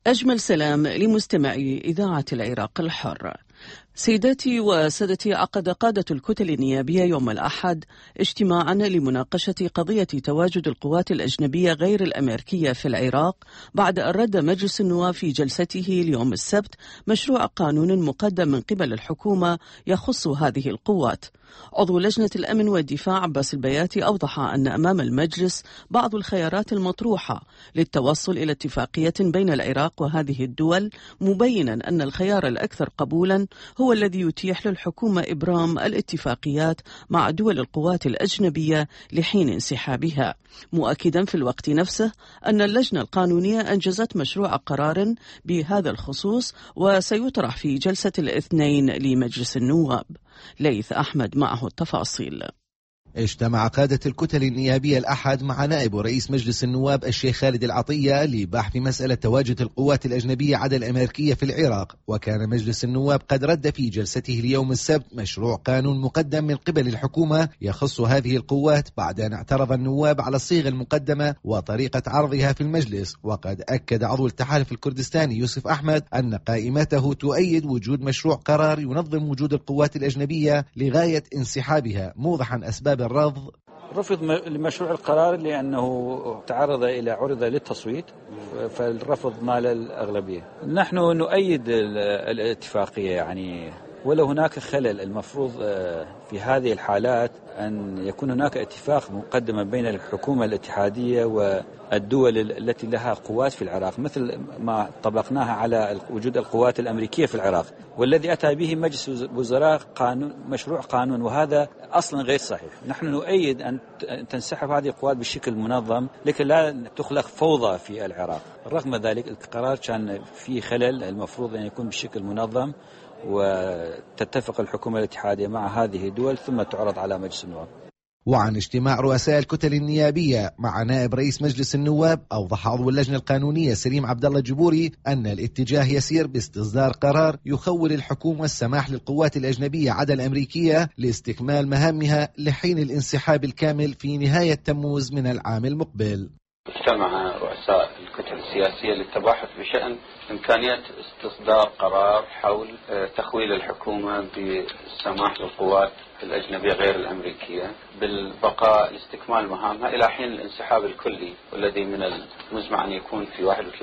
أجمل سلام لمستمعي إذاعة العراق الحر. سيداتي وسادتي، عقد قادة الكتل النيابية يوم الأحد اجتماعا لمناقشة قضية تواجد القوات الأجنبية غير الأمريكية في العراق، بعد أن رد مجلس النواب في جلسته اليوم السبت مشروع قانون مقدم من قبل الحكومة يخص هذه القوات. عضو لجنة الأمن والدفاع عباس البياتي أوضح أن أمام المجلس بعض الخيارات المطروحة للتوصل إلى اتفاقية بين العراق وهذه الدول، مبينا أن الخيار الأكثر قبولا هو الذي يتيح للحكومة إبرام الاتفاقيات مع دول القوات الأجنبية لحين انسحابها، مؤكدا في الوقت نفسه أن اللجنة القانونية أنجزت مشروع قرار بهذا الخصوص وسيطرح في جلسة الاثنين لمجلس النواب. ليث أحمد معه التفاصيل. اجتمع قادة الكتل النيابية الأحد مع نائب رئيس مجلس النواب الشيخ خالد العطية لبحث مسألة تواجد القوات الأجنبية عدا الأمريكية في العراق. وكان مجلس النواب قد رد في جلسته اليوم السبت مشروع قانون مقدم من قبل الحكومة يخص هذه القوات، بعد أن اعترض النواب على الصيغة المقدمة وطريقة عرضها في المجلس. وقد أكد عضو التحالف الكردستاني يوسف أحمد أن قائمته تؤيد وجود مشروع قرار ينظم وجود القوات الأجنبية لغاية انسحابها، موضحا أسباب الرفض. رفض لمشروع القرار لأنه عرض للتصويت، فالرفض مال الأغلبية. نحن نؤيد الاتفاقية، يعني ولو هناك خلل المفروض في هذه الحالات أن يكون هناك اتفاق مقدم بين الحكومة الاتحادية والدول التي لها قوات في العراق، مثل ما طبقناها على وجود القوات الأمريكية في العراق، والذي أتى به مجلس الوزراء مشروع قانون، وهذا أصلا غير صحيح. نحن نؤيد أن تنسحب هذه القوات بشكل منظم، لكن لا تخلق فوضى في العراق. رغم ذلك القرار كان فيه خلل، المفروض أن يكون بشكل منظم وتتفق الحكومة الاتحادية مع هذه الدول ثم تعرض على مجلس النواب. وعن اجتماع رؤساء الكتل النيابية مع نائب رئيس مجلس النواب، أوضح عضو اللجنة القانونية سليم عبد الله الجبوري أن الاتجاه يسير باستصدار قرار يخول الحكومة السماح للقوات الأجنبية عدا الأمريكية لاستكمال مهامها لحين الانسحاب الكامل في نهاية تموز من العام المقبل. اجتمع رؤساء الكتل السياسية للتباحث بشأن إمكانية استصدار قرار حول تخويل الحكومة بالسماح للقوات الأجنبية غير الأمريكية بالبقاء لاستكمال مهامها إلى حين الانسحاب الكلي، والذي من المزمع أن يكون في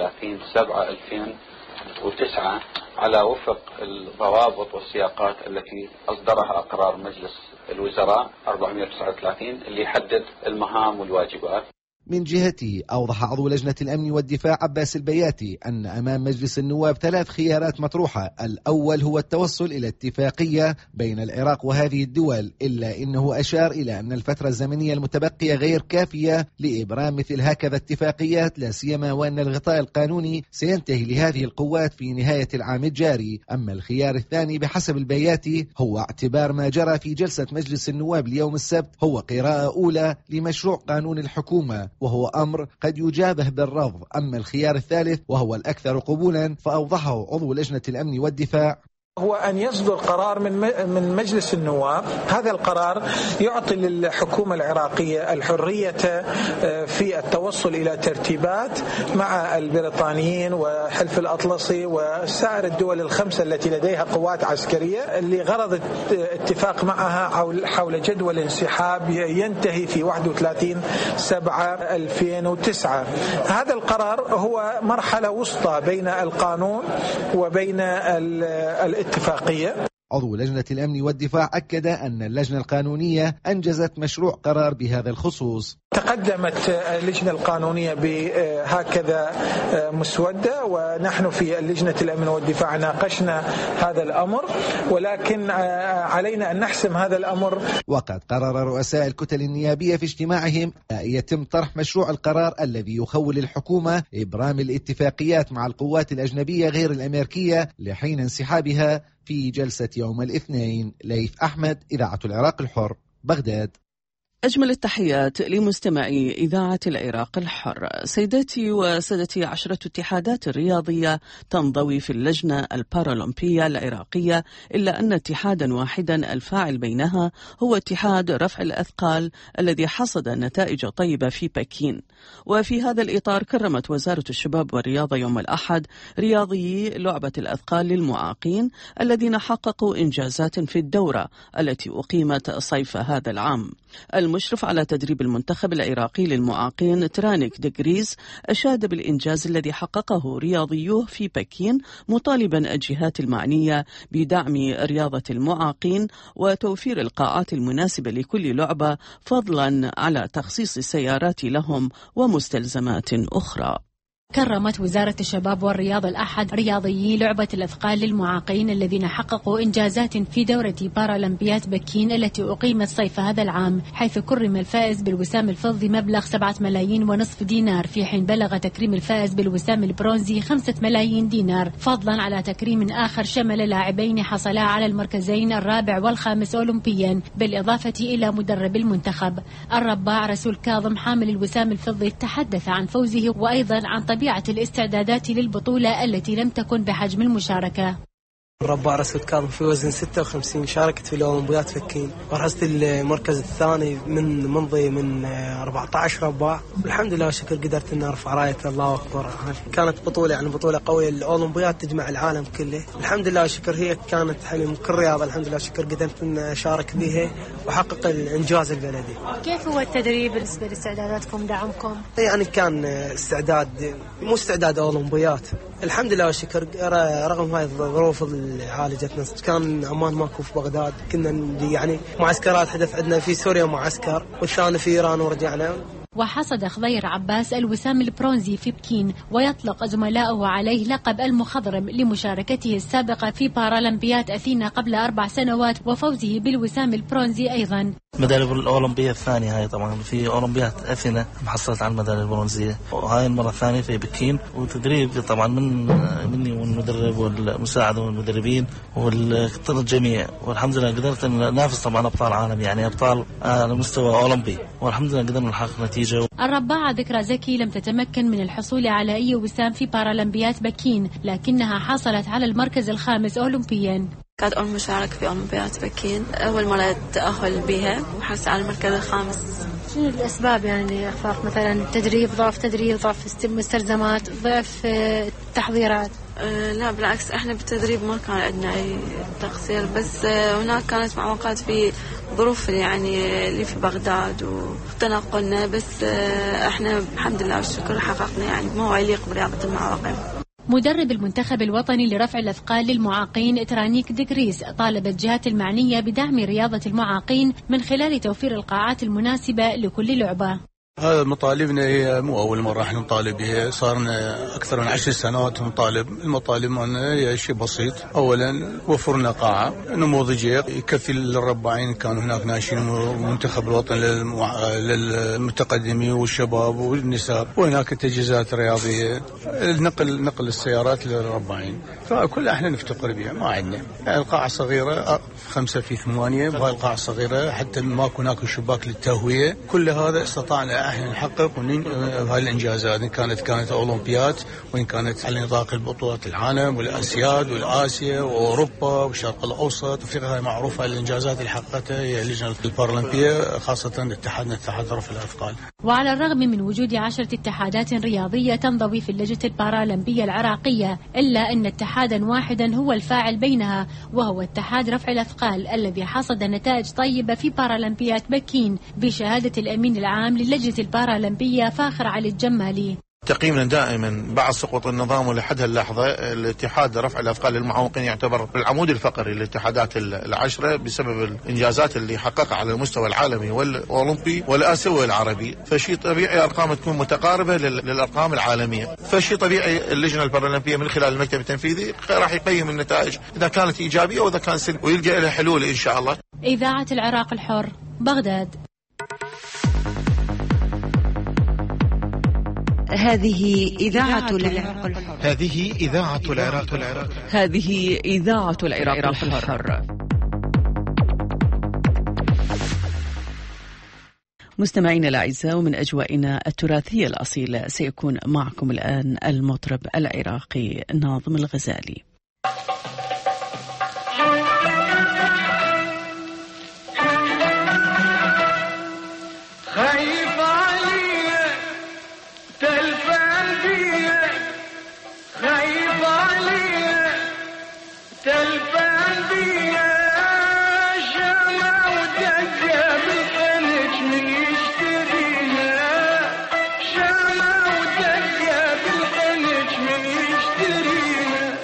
31/7/2009 على وفق الضوابط والسياقات التي أصدرها قرار مجلس الوزراء 439 اللي يحدد المهام والواجبات. من جهته أوضح عضو لجنة الأمن والدفاع عباس البياتي أن أمام مجلس النواب 3 خيارات مطروحة. الأول هو التوصل إلى اتفاقية بين العراق وهذه الدول، إلا إنه أشار إلى أن الفترة الزمنية المتبقية غير كافية لإبرام مثل هكذا اتفاقيات، لا سيما وأن الغطاء القانوني سينتهي لهذه القوات في نهاية العام الجاري. أما الخيار الثاني بحسب البياتي هو اعتبار ما جرى في جلسة مجلس النواب اليوم السبت هو قراءة أولى لمشروع قانون الحكومة، وهو أمر قد يجابه بالرفض. أما الخيار الثالث وهو الأكثر قبولا فأوضحه عضو لجنة الأمن والدفاع هو أن يصدر قرار من مجلس النواب. هذا القرار يعطي للحكومة العراقية الحرية في التوصل إلى ترتيبات مع البريطانيين وحلف الأطلسي وسائر الدول ال5 التي لديها قوات عسكرية لغرض اتفاق معها حول جدول انسحاب ينتهي في 31/7/2009. هذا القرار هو مرحلة وسطى بين القانون وبين الاتفاقية. عضو لجنة الأمن والدفاع أكد أن اللجنة القانونية أنجزت مشروع قرار بهذا الخصوص. تقدمت اللجنة القانونية بهكذا مسودة، ونحن في اللجنة الأمن والدفاع ناقشنا هذا الأمر، ولكن علينا أن نحسم هذا الأمر. وقد قرر رؤساء الكتل النيابية في اجتماعهم يتم طرح مشروع القرار الذي يخول الحكومة إبرام الاتفاقيات مع القوات الأجنبية غير الأمريكية لحين انسحابها في جلسة يوم الاثنين. ليث أحمد، إذاعة العراق الحر، بغداد. أجمل التحيات لمستمعي إذاعة العراق الحر. سيداتي وسادتي، 10 اتحادات رياضية تنضوي في اللجنة البارالمبية العراقية، إلا أن اتحادا واحدا الفاعل بينها هو اتحاد رفع الأثقال الذي حصد نتائج طيبة في بكين. وفي هذا الإطار كرمت وزارة الشباب والرياضة يوم الأحد رياضيي لعبة الأثقال للمعاقين الذين حققوا إنجازات في الدورة التي أقيمت صيف هذا العام. المشرف على تدريب المنتخب العراقي للمعاقين ترانيك دغريز أشاد بالإنجاز الذي حققه رياضيوه في بكين، مطالبا الجهات المعنية بدعم رياضة المعاقين وتوفير القاعات المناسبة لكل لعبة، فضلا على تخصيص السيارات لهم ومستلزمات أخرى. كرمت وزارة الشباب والرياضة الأحد رياضيي لعبة الأثقال للمعاقين الذين حققوا إنجازات في دورة بارالمبيات بكين التي أقيمت صيف هذا العام، حيث كرم الفائز بالوسام الفضي مبلغ 7.5 ملايين دينار، في حين بلغ تكريم الفائز بالوسام البرونزي 5 ملايين دينار، فضلا على تكريم آخر شمل لاعبين حصلا على المركزين الرابع والخامس أولمبيا، بالإضافة إلى مدرب المنتخب. الرباع رسول كاظم حامل الوسام الفضي تحدث عن فوزه وأيضا عن طبيعة الاستعدادات للبطولة التي لم تكن بحجم المشاركة. الرباع رسول كاظم في وزن 56 شاركت في الأولمبيات بكين، ورحزت المركز الثاني من 14 رباع، والحمد لله والشكر قدرت ان ارفع راية الله اكبر. كانت بطولة قوية، الأولمبيات تجمع العالم كله، الحمد لله والشكر. هي كانت من كل رياضة الحمد لله والشكر قدرت ان اشارك بها واحقق الانجاز البلدي. كيف هو التدريب بالنسبة لاستعداداتكم دعمكم؟ يعني كان استعداد مو استعداد أولمبيات، الحمد لله والشكر. رغم هاي الظروف اللي عالجتنا، كان امان ماكو في بغداد، كنا يعني معسكرات، حدث عندنا في سوريا معسكر والثاني في ايران ورجعنا. وحصد خضير عباس الوسام البرونزي في بكين، ويطلق زملاؤه عليه لقب المخضرم لمشاركته السابقة في بارالمبيات أثينا قبل 4 سنوات وفوزه بالوسام البرونزي أيضا. ميدالية الأولمبية الثانية هاي طبعا في أولمبيات أثينا حصلت على الميدالية البرونزية، وهاي المرة الثانية في بكين. وتدريب طبعا مني والمدرب والمساعد والمدربين والجميع، والحمد لله قدرت أن ننافس طبعا أبطال عالم، يعني أبطال على مستوى أولمبي، والحمد لله قدرنا نحقق نتيجة. الرباعة ذكرى زكي لم تتمكن من الحصول على أي وسام في بارالمبيات بكين، لكنها حصلت على المركز الخامس أولمبيا. كانت أول مشاركة في أولمبيات بكين، أول مرة تأهل بها وحصل على المركز الخامس. شنو الأسباب يعني فرق مثلا تدريب، ضعف مستلزمات، ضعف تحضيرات؟ لا بالعكس، احنا بالتدريب ما كان عندنا أي تقصير، بس هناك كانت معوقات في ظروف يعني اللي في بغداد وتنقلنا، بس احنا الحمد لله والشكر حققنا يعني ما هو يليق برياضة المعاقين. مدرب المنتخب الوطني لرفع الأثقال للمعاقين ترانيك دغريز طالب الجهات المعنية بدعم رياضة المعاقين من خلال توفير القاعات المناسبة لكل لعبة. هذا مطالبنا، هي مو أول مرة احنا نطالب بها، صارنا أكثر من 10 سنوات نطالب. المطالب مالنا هي شيء بسيط، أولا وفرنا قاعة نموذجية يكفي للرباعين، كانوا هناك ناشئين المنتخب الوطني للمتقدمين والشباب والنساء، وهناك تجهيزات رياضية، نقل السيارات للرباعين، فكل احنا نفتقر بها ما عندنا. يعني القاعة صغيرة 5 في 8، وهي القاعة الصغيرة حتى ماكو هناك شباك للتهوية. كل هذا استطعنا احنا نحقق هاي الانجازات، ان كانت اولمبيات، وان كانت على نطاق البطولات العالم والاسياد والاسيا واوروبا والشرق الاوسط. افريقيا معروفه الانجازات اللي حققتها هي اللجنه البارالمبيه، خاصه اتحاد رفع الاثقال. وعلى الرغم من وجود 10 اتحادات رياضيه تنضوي في اللجنه البارالمبيه العراقيه، الا ان اتحادا واحدا هو الفاعل بينها، وهو اتحاد رفع الاثقال الذي حصد نتائج طيبه في بارالمبيات بكين بشهاده الامين العام للجنه البارالمبية فاخر علي الجمالي. تقييمنا دائما بعد سقوط النظام ولحد اللحظة الاتحاد رفع الأثقال للمعوقين يعتبر العمود الفقري للاتحادات ال10 بسبب الإنجازات اللي حققها على المستوى العالمي والأولمبي والآسيوي والعربي، فشيء طبيعي أرقام تكون متقاربة للأرقام العالمية، فشيء طبيعي اللجنة البارالمبية من خلال المكتب التنفيذي راح يقيم النتائج إذا كانت إيجابية وإذا كان سلبية ويلجأ إلى حلول إن شاء الله. إذاعة العراق الحر، بغداد. هذه إذاعة العراق الحر. هذه إذاعة العراق الحر. هذه إذاعة العراق الحر. مستمعينا الأعزاء، ومن أجوائنا التراثية الأصيلة سيكون معكم الآن المطرب العراقي ناظم الغزالي. خايف علي تلفان بيا، خايف علي تلفان بيا، شمع ودقة بالحنج من يشتريها، شمع ودقة بالحنج من يشتريها.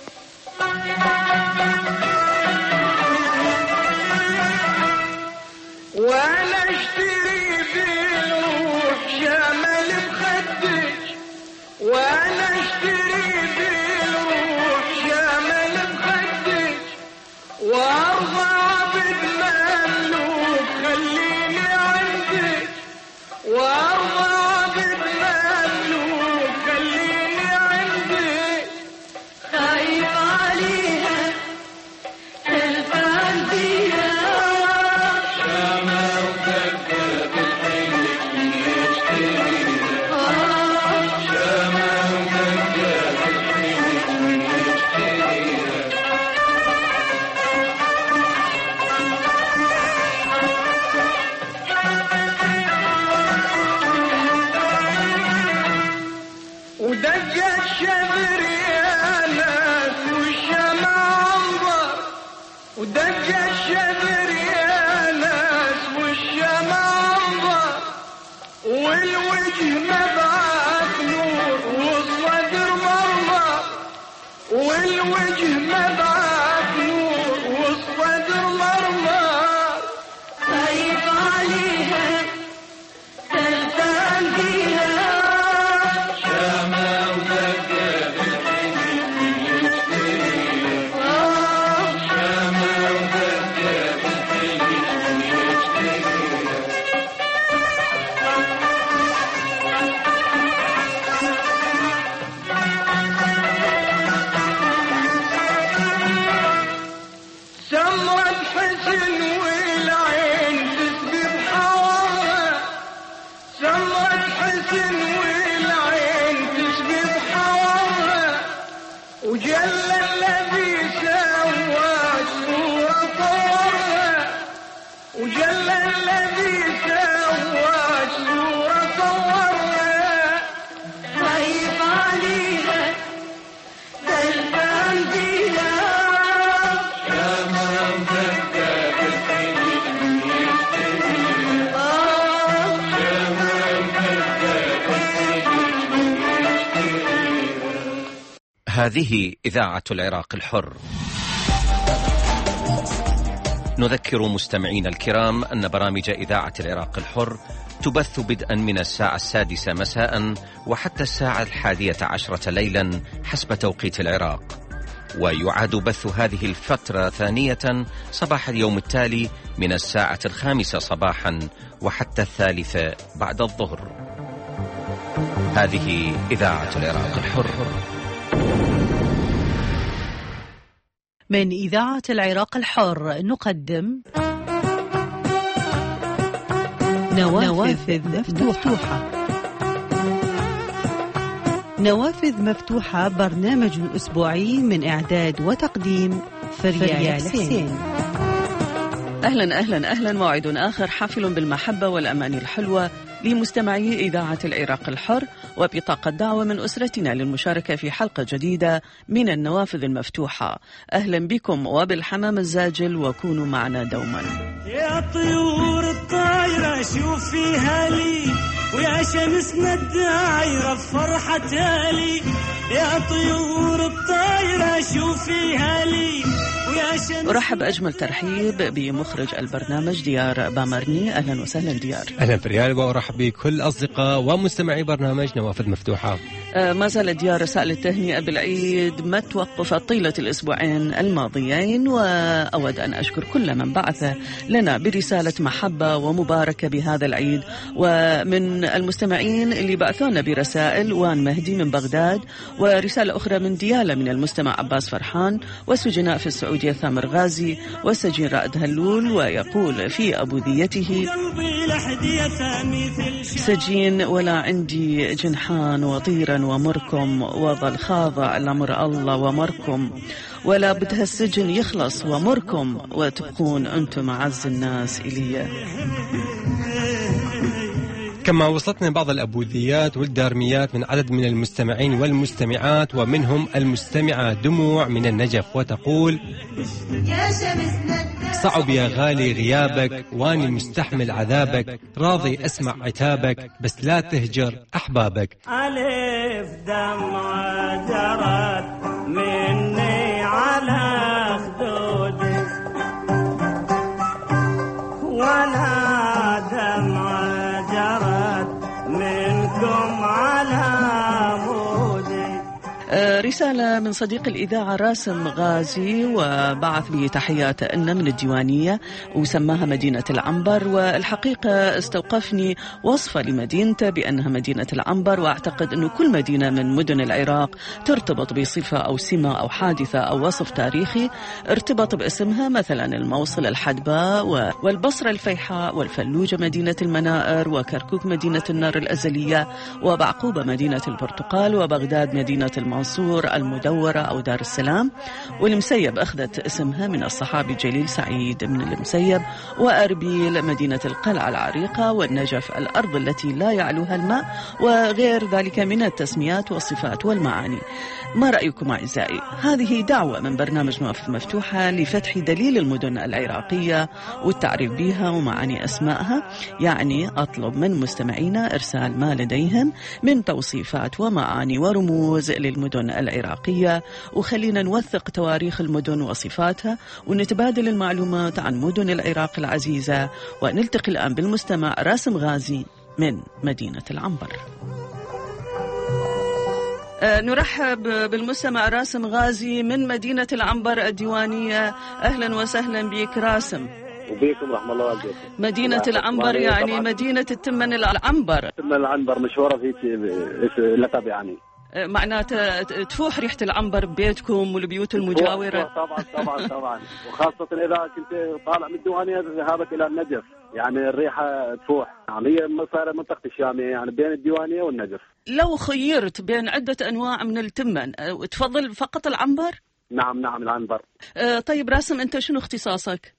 وانا اشتري بالروح شمال بخدج، وانا اشتري بالروح شمال بخدج، وارضى عبد مملوك خليني عندك، وارضى عبد مملوك خليني عندك. خايف عليها تلفان بيها، ودق الشذر يا ناس والشمع انظر، ودق الشذر يا ناس والشمع انظر، والوجه مبعث نور والصدر مرمر، والوجه مبعث نور والصدر مرمر. خايف عليها تلفان بيها، سمرة حسن والعين تسبي بحوارها، سمرة حسن والعين تسبي بحوارها، وجل الذي سوى الصورة طورها، وجل الذي سوى الصورة طورها. خايف عليها تلفان بيها، هذه إذاعة العراق الحر. نذكر مستمعينا الكرام أن برامج إذاعة العراق الحر تبث بدءا من الساعة 6 مساء وحتى الساعة 11 ليلا حسب توقيت العراق، ويعاد بث هذه الفترة ثانية صباح اليوم التالي من الساعة 5 صباحا وحتى 3 بعد الظهر. هذه إذاعة العراق الحر. من إذاعة العراق الحر نقدم نوافذ مفتوحة. نوافذ مفتوحة برنامج أسبوعي من إعداد وتقديم فريال حسين. أهلا أهلا أهلا، موعد آخر حافل بالمحبة والأمان الحلوة لمستمعي إذاعة العراق الحر، وبطاقة دعوة من أسرتنا للمشاركة في حلقة جديدة من النوافذ المفتوحة. أهلا بكم وبالحمام الزاجل، وكونوا معنا دوما. يا طيور الطايرة شوفيها لي، ويا شمسنا الدايرة فرحتها لي، يا طيور الطايرة شوفيها لي. أرحب أجمل ترحيب بمخرج البرنامج ديار بامرني. أهلا وسهلا ديار. أهلا فريال، وأرحب بكل أصدقاء ومستمعي برنامج نوافذ مفتوحة. ما زالت ديار رسائل التهنئة بالعيد ما توقفت طيلة الأسبوعين الماضيين، وأود أن أشكر كل من بعث لنا برسالة محبة ومباركة بهذا العيد. ومن المستمعين اللي بعثونا برسائل وان مهدي من بغداد، ورسالة أخرى من ديالة من المستمع عباس فرحان، وسجناء في السعودية ثامر غازي، وسجين رائد هلول ويقول في أبوذيته سجين ولا عندي جنحان وطيرا ومركم، وظل خاضع لأمر الله ومركم، ولا بد هالسجن يخلص ومركم، وتبقون أنتم أعز الناس إلي. كما وصلتنا بعض الأبوذيات والدارميات من عدد من المستمعين والمستمعات، ومنهم المستمعة دموع من النجف، وتقول: صعب يا غالي غيابك، واني مستحمل عذابك، راضي أسمع عتابك، بس لا تهجر أحبابك. ألف دمعة جرت مني على خدودي، ولا دمعة جرت منكم على مودي. رسالة من صديق الإذاعة راسم غازي، وبعث لي تحيات إن من الديوانية وسماها مدينة العنبر، والحقيقة استوقفني وصفة لمدينته بأنها مدينة العنبر، وأعتقد أنه كل مدينة من مدن العراق ترتبط بصفة أو سمة أو حادثة أو وصف تاريخي ارتبط باسمها، مثلا الموصل الحدباء، والبصرة الفيحاء، والفلوجة مدينة المنائر، وكركوك مدينة النار الأزلية، وبعقوبة مدينة البرتقال، وبغداد مدينة المنصور المدورة أو دار السلام، والمسيب أخذت اسمها من الصحابي الجليل سعيد بن المسيب، وأربيل مدينة القلعة العريقة، والنجف الأرض التي لا يعلوها الماء، وغير ذلك من التسميات والصفات والمعاني. ما رأيكم أعزائي؟ هذه دعوة من برنامج مواقف مفتوحة لفتح دليل المدن العراقية والتعريف بها ومعاني أسمائها. يعني أطلب من مستمعينا إرسال ما لديهم من توصيفات ومعاني ورموز للمدن العراقية، وخلينا نوثق تواريخ المدن وصفاتها، ونتبادل المعلومات عن مدن العراق العزيزة. ونلتقي الآن بالمستمع راسم غازي من مدينة العنبر. نرحب بالمستمع راسم غازي من مدينة العنبر الديوانية. أهلا وسهلا بك راسم. وبيكم رحمة الله والبركاته. مدينة العنبر يعني مدينة التمن العنبر. التمن العنبر مشهورة في لقب يعني. معناته تفوح ريحة العنبر ببيتكم والبيوت المجاورة. طبعا وخاصة إذا كنت طالع من الديوانية ذهابك إلى النجف، يعني الريحة تفوح. يعني هي صار منطقة الشامية يعني بين الديوانية والنجف. لو خيرت بين عدة أنواع من التمن تفضل فقط العنبر؟ نعم العنبر. طيب راسم أنت شنو اختصاصك؟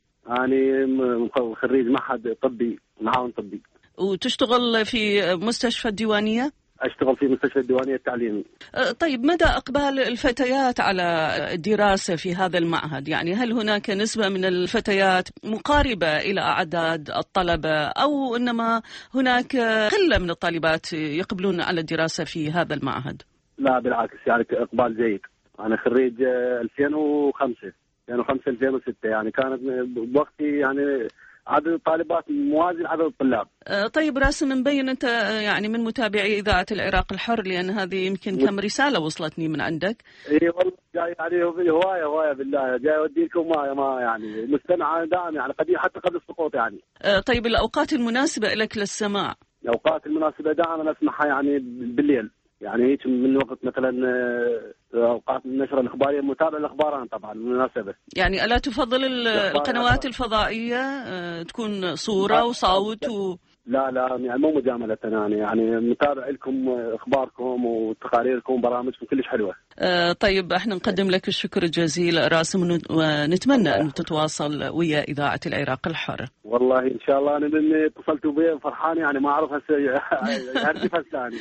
أنا خريج معهد طبي، معاون طبي. وتشتغل في مستشفى الديوانية؟ أشتغل في مستشفى الديوانية التعليمي. طيب مدى إقبال الفتيات على الدراسة في هذا المعهد؟ يعني هل هناك نسبة من الفتيات مقاربة إلى أعداد الطلبة، أو إنما هناك قلة من الطالبات يقبلون على الدراسة في هذا المعهد؟ لا بالعكس، يعني إقبال جيد. أنا خريج 2005 2006، يعني كانت بوقتي يعني عدد الطالبات موازي لعدد الطلاب. طيب راسم، مبين أنت يعني من متابعي إذاعة العراق الحر، لأن هذه يمكن كم رسالة وصلتني من عندك. إيه والله جاي يعني هواية بالله، جاي أوديكم ما يعني مستمع دائم يعني حتى قبل السقوط يعني. طيب الأوقات المناسبة لك للسماع؟ الأوقات المناسبة دائما أسمعها يعني بالليل، يعني هيك من وقت مثلا أوقات النشرة الإخبارية، متابعة الأخبار أنا طبعا بالمناسبة. يعني ألا تفضل القنوات الفضائية تكون صورة وصوت لا يعني مو مجاملة، يعني متابع لكم أخباركم وتقاريركم وبرامجكم كلش حلوة. طيب احنا نقدم لك الشكر الجزيل راسم، ونتمنى أن تتواصل ويا إذاعة العراق الحر. والله إن شاء الله. أنا من اتصلتوا بي فرحان، يعني ما أعرف هسه يهرجف هسه.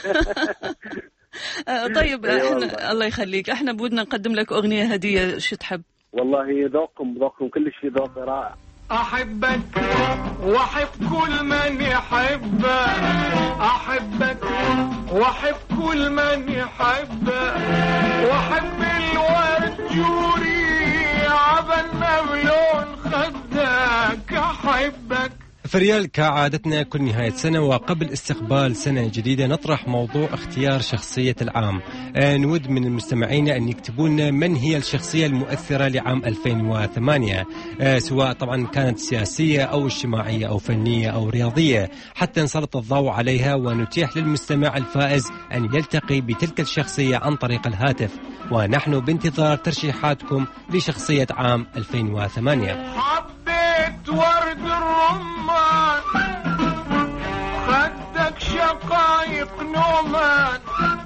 طيب الله يخليك، احنا بودنا نقدم لك أغنية هدية، شو تحب؟ والله ذوقكم كلش ذوق رائع. أحبك وأحب كل من يحبك، أحبك وأحب كل من يحبك، وأحب الورد جوري عبنا بلون خدك، أحبك. فريال، كعادتنا كل نهاية سنة وقبل استقبال سنة جديدة نطرح موضوع اختيار شخصية العام. نود من المستمعين أن يكتبوا لنا من هي الشخصية المؤثرة لعام 2008، سواء طبعا كانت سياسية أو اجتماعية أو فنية أو رياضية، حتى نسلط الضوء عليها ونتيح للمستمع الفائز أن يلتقي بتلك الشخصية عن طريق الهاتف. ونحن بانتظار ترشيحاتكم لشخصية عام 2008. حبيت ورد الرمان، خدك شقايق نومان.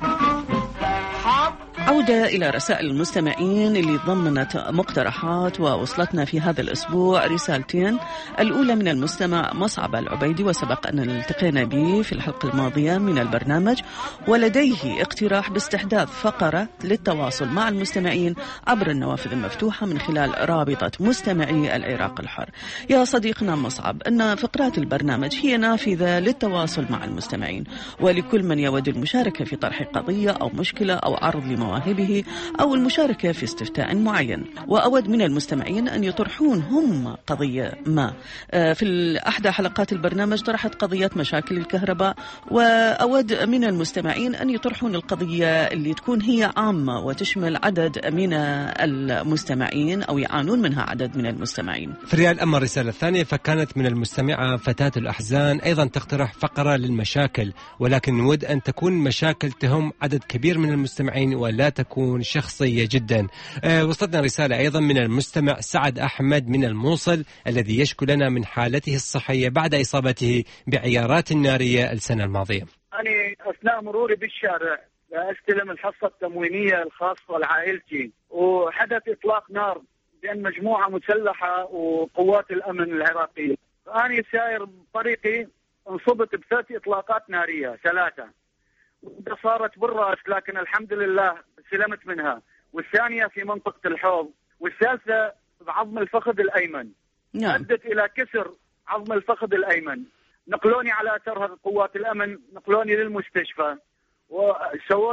عودة إلى رسائل المستمعين اللي ضمنت مقترحات، ووصلتنا في هذا الأسبوع رسالتين. الأولى من المستمع مصعب العبيدي، وسبق أن التقينا به في الحلقة الماضية من البرنامج، ولديه اقتراح باستحداث فقرة للتواصل مع المستمعين عبر النوافذ المفتوحة من خلال رابطة مستمعي العراق الحر. يا صديقنا مصعب، أن فقرات البرنامج هي نافذة للتواصل مع المستمعين، ولكل من يود المشاركة في طرح قضية أو مشكلة أو عرض لمواهبه أو المشاركة في استفتاء معين. وأود من المستمعين أن يطرحون هم قضية ما. في أحدى حلقات البرنامج طرحت قضية مشاكل الكهرباء، وأود من المستمعين أن يطرحون القضية اللي تكون هي عامة وتشمل عدد من المستمعين أو يعانون منها عدد من المستمعين. فريال، أما الرسالة الثانية فكانت من المستمعة فتاة الأحزان، أيضا تقترح فقرة للمشاكل، ولكن نود أن تكون مشاكل تهم عدد كبير من المستمعين ولا تكون شخصية جدا. وصلتنا رسالة أيضا من المستمع سعد أحمد من الموصل، الذي يشكو لنا من حالته الصحية بعد إصابته بعيارات نارية السنة الماضية. أنا أثناء مروري بالشارع أستلم الحصة التموينية الخاصة لعائلتي، وحدث إطلاق نار بين مجموعة مسلحة وقوات الأمن العراقية. أنا ساير بطريقي انصبت بثلاث إطلاقات نارية، 3 صارت بالرأس، لكن الحمد لله سلمت منها، والثانية في منطقة الحوض، والثالثة بعظم الفخذ الأيمن. أدت إلى كسر عظم الفخذ الأيمن. نقلوني على أثرها قوات الأمن، نقلوني للمستشفى وسووا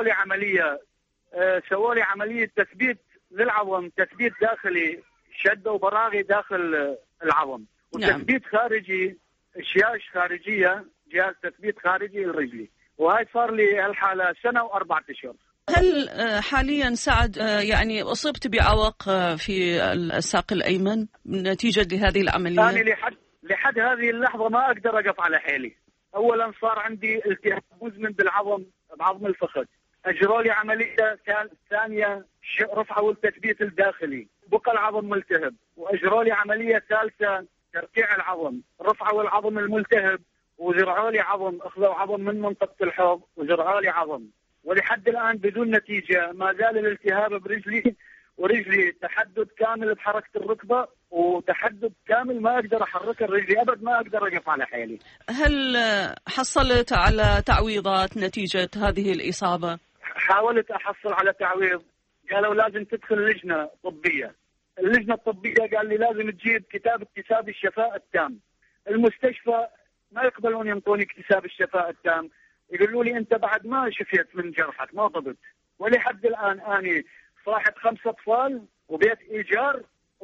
لي عملية تثبيت للعظم، تثبيت داخلي، شدوا براغي داخل العظم، وتثبيت خارجي، اشياش خارجية، جهاز تثبيت خارجي لرجلي. وهاي صار لي هالحالة 1 سنة و4 أشهر. هل حاليا سعد يعني أصبت بعوق في الساق الأيمن نتيجة لهذه العملية؟ أنا لحد هذه اللحظة ما أقدر أقف على حيلي. أولا صار عندي التهاب مزمن بعظم الفخذ، أجروا لي عملية ثانية رفعوا التثبيت الداخلي، بقى العظم ملتهب، وأجروا لي عملية ثالثة ترقيع العظم، رفعوا العظم الملتهب وزرعوا لي عظم، أخذوا عظم من منطقة الحوض وزرعوا لي عظم، ولحد الآن بدون نتيجة. ما زال الالتهاب برجلي، ورجلي تحدد كامل بحركة الركبة، وتحدد كامل ما أقدر أحرك الرجلي أبد، ما أقدر أقف على حيلي. هل حصلت على تعويضات نتيجة هذه الإصابة؟ حاولت أحصل على تعويض، قالوا لازم تدخل لجنة طبية. اللجنة الطبية قال لي لازم تجيب كتاب اكتساب الشفاء التام. المستشفى ما يقبلون ينطوني اكتساب الشفاء التام، يقولوا لي أنت بعد ما شفيت من جرحك، ما ضبط. ولحد الآن أنا صاحب 5 أطفال وبيت إيجار،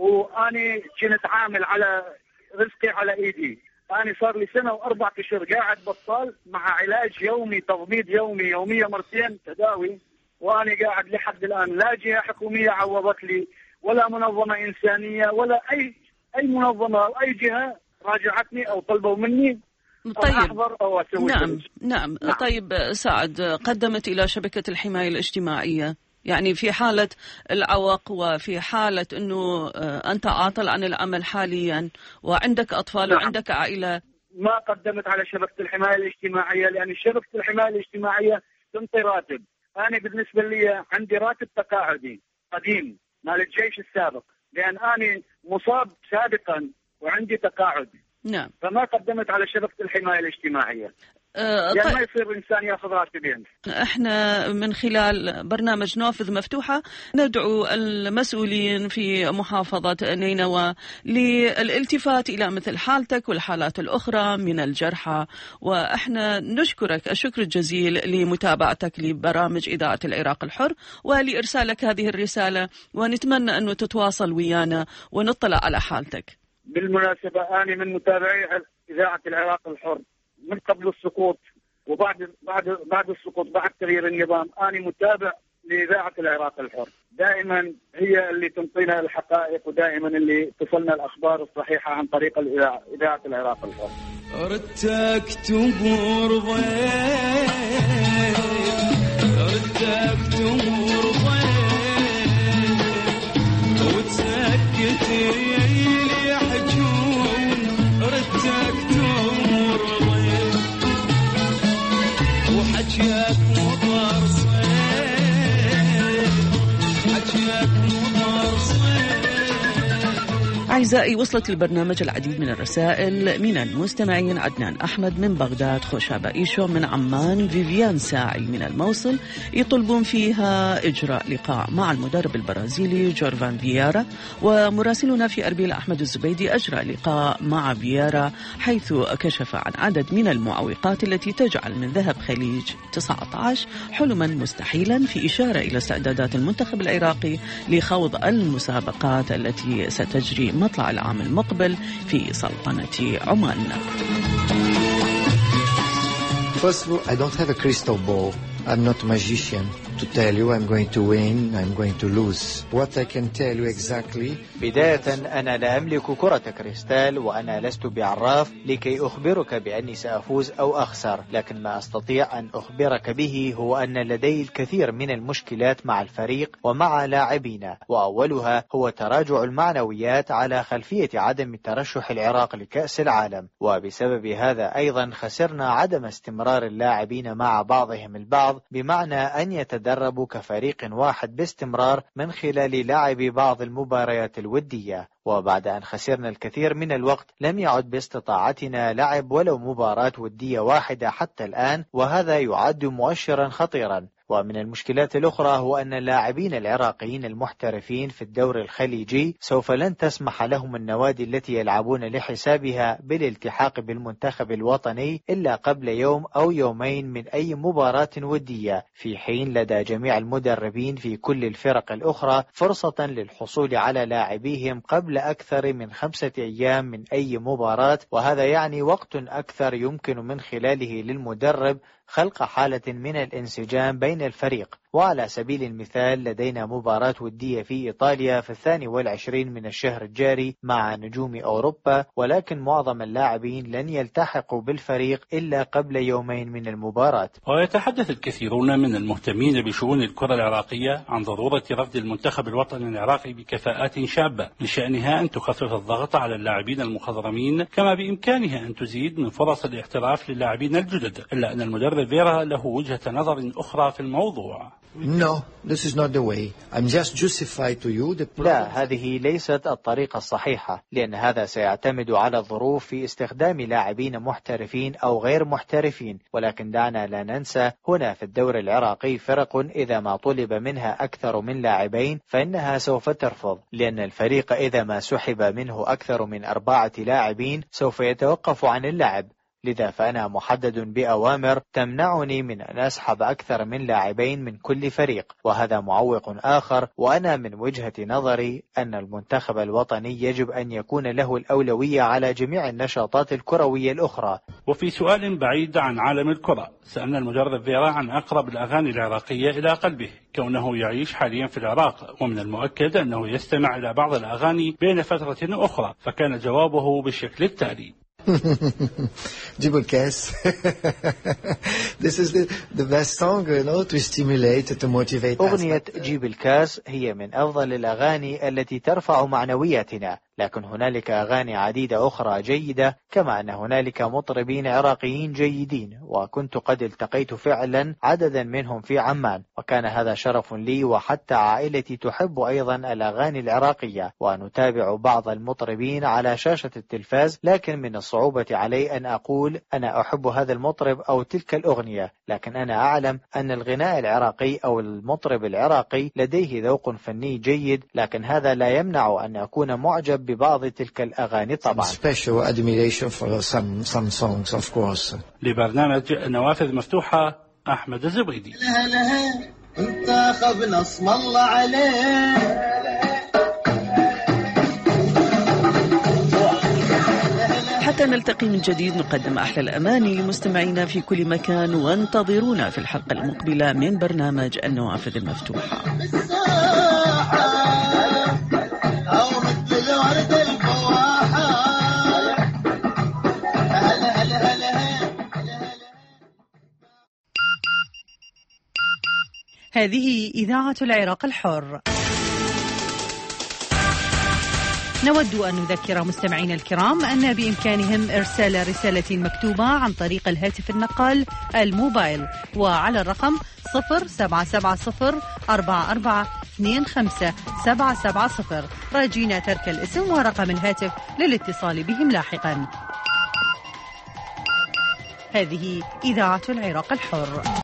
وأنا كنت عامل على رزقي على إيدي. أنا صار لي 1 و4 أشهر قاعد بطال مع علاج يومي، تضميد يومية مرتين تداوي، وأنا قاعد لحد الآن لا جهة حكومية عوضت لي، ولا منظمة إنسانية، ولا أي منظمة أو أي جهة راجعتني أو طلبوا مني أحضر أو أسوي. نعم. طيب سعد، قدمت إلى شبكة الحماية الاجتماعية، يعني في حالة العوق وفي حالة أنه أنت عاطل عن العمل حاليا وعندك أطفال وعندك عائلة. ما قدمت على شبكة الحماية الاجتماعية، لأن شبكة الحماية الاجتماعية تنطي راتب. أنا بالنسبة لي عندي راتب تقاعدي قديم مال الجيش السابق، لأن أنا مصاب سابقا وعندي تقاعد. نعم. فما قدمت على شبكة الحماية الاجتماعية. يعني ما يصير إنسان يأخذ راتبين. احنا من خلال برنامج نافذ مفتوحة ندعو المسؤولين في محافظة نينوى للالتفات إلى مثل حالتك والحالات الأخرى من الجرحى، وإحنا نشكرك الشكر الجزيل لمتابعتك لبرامج إذاعة العراق الحر ولإرسالك هذه الرسالة، ونتمنى أنه تتواصل ويانا ونطلع على حالتك. بالمناسبة أنا من متابعي إذاعة العراق الحر من قبل السقوط وبعد السقوط، بعد تغيير النظام. أنا متابع لإذاعة العراق الحر، دائما هي اللي تنطينا الحقائق، ودائما اللي تصلنا الأخبار الصحيحة عن طريق إذاعة العراق الحر. ردك تمر ضيف، ردك تمر ضيف، وتسكت اللي يحجون، ردك تمر ضيف، وحكيك مضر صيف، حكيك مضر صيف. أعزائي، وصلت البرنامج العديد من الرسائل من المستمعين. عدنان أحمد من بغداد، خوشابة إيشو من عمان، فيفيان ساعي من الموصل يطلبون فيها إجراء لقاء مع المدرب البرازيلي جورفان فييرا، ومراسلنا في أربيل أحمد الزبيدي أجرى لقاء مع فييرا حيث كشف عن عدد من المعوقات التي تجعل من ذهب خليج 19 حلما مستحيلا، في إشارة إلى استعدادات المنتخب العراقي لخوض المسابقات التي ستجري مطلع العام المقبل في سلطنة عمان. First of all, I don't have a crystal ball. I'm not a magician to tell you I'm going to win, I'm going to lose. What I can tell you exactly. بداية أنا لا أملك كرة كريستال، وأنا لست بعراف لكي أخبرك بأني سأفوز أو أخسر، لكن ما أستطيع أن أخبرك به هو أن لدي الكثير من المشكلات مع الفريق ومع لاعبينا، وأولها هو تراجع المعنويات على خلفية عدم ترشح العراق لكأس العالم، وبسبب هذا أيضا خسرنا عدم استمرار اللاعبين مع بعضهم البعض، بمعنى أن يتدربوا كفريق واحد باستمرار من خلال لعب بعض المباريات الودية. وبعد أن خسرنا الكثير من الوقت لم يعد باستطاعتنا لعب ولو مباراة ودية واحدة حتى الآن، وهذا يعد مؤشرا خطيرا. ومن المشكلات الأخرى هو أن اللاعبين العراقيين المحترفين في الدور الخليجي سوف لن تسمح لهم النوادي التي يلعبون لحسابها بالالتحاق بالمنتخب الوطني إلا قبل يوم أو يومين من أي مباراة ودية، في حين لدى جميع المدربين في كل الفرق الأخرى فرصة للحصول على لاعبيهم قبل أكثر من 5 أيام من أي مباراة، وهذا يعني وقت أكثر يمكن من خلاله للمدرب خلق حالة من الانسجام بين الفريق. وعلى سبيل المثال لدينا مباراة ودية في إيطاليا في 22 من الشهر الجاري مع نجوم أوروبا، ولكن معظم اللاعبين لن يلتحقوا بالفريق إلا قبل يومين من المباراة. ويتحدث الكثيرون من المهتمين بشؤون الكرة العراقية عن ضرورة رفض المنتخب الوطني العراقي بكفاءات شابة لشأنها أن تخفف الضغط على اللاعبين المخضرمين، كما بإمكانها أن تزيد من فرص الاحتراف للاعبين الجدد، إلا أن المدرب فييرا له وجهة نظر أخرى في الموضوع. No, this is not the way. I'm just justify to you the problem. لا، هذه ليست الطريقة الصحيحة، لأن هذا سيعتمد على الظروف في استخدام لاعبين محترفين أو غير محترفين، ولكن دعنا لا ننسى هنا في الدور العراقي فرق إذا ما طلب منها أكثر من لاعبين فإنها سوف ترفض، لأن الفريق إذا ما سحب منه أكثر من 4 لاعبين سوف يتوقف عن اللعب. لذا فأنا محدد بأوامر تمنعني من أن أسحب أكثر من لاعبين من كل فريق، وهذا معوق آخر. وأنا من وجهة نظري أن المنتخب الوطني يجب أن يكون له الأولوية على جميع النشاطات الكروية الأخرى. وفي سؤال بعيد عن عالم الكرة، سألنا المدرب فييرا عن أقرب الأغاني العراقية إلى قلبه، كونه يعيش حاليا في العراق، ومن المؤكد أنه يستمع إلى بعض الأغاني بين فترة أخرى، فكان جوابه بالشكل التالي: جيب الكاس. This is the best song, you know, to stimulate, to motivate. أغنية جيب الكاس هي من أفضل الأغاني التي ترفع معنوياتنا، لكن هنالك أغاني عديدة أخرى جيدة، كما أن هنالك مطربين عراقيين جيدين، وكنت قد التقيت فعلا عددا منهم في عمان، وكان هذا شرف لي، وحتى عائلتي تحب أيضا الأغاني العراقية، ونتابع بعض المطربين على شاشة التلفاز، لكن من الصعوبة علي أن أقول أنا أحب هذا المطرب أو تلك الأغنية، لكن أنا أعلم أن الغناء العراقي أو المطرب العراقي لديه ذوق فني جيد، لكن هذا لا يمنع أن أكون معجب ببعض تلك الأغاني طبعا. Special admiration for some songs of course. لبرنامج نوافذ مفتوحة، أحمد الزبيدي. لها انتخبنا اسم الله عليه. حتى نلتقي من جديد نقدم أحلى الأماني لمستمعينا في كل مكان، وانتظرونا في الحلقة المقبلة من برنامج النوافذ المفتوحة. هذه إذاعة العراق الحر. نود أن نذكر مستمعينا الكرام أن بإمكانهم إرسال رسالة مكتوبة عن طريق الهاتف النقال الموبايل وعلى الرقم 077044257770 راجين ترك الاسم ورقم الهاتف للاتصال بهم لاحقا. هذه إذاعة العراق الحر.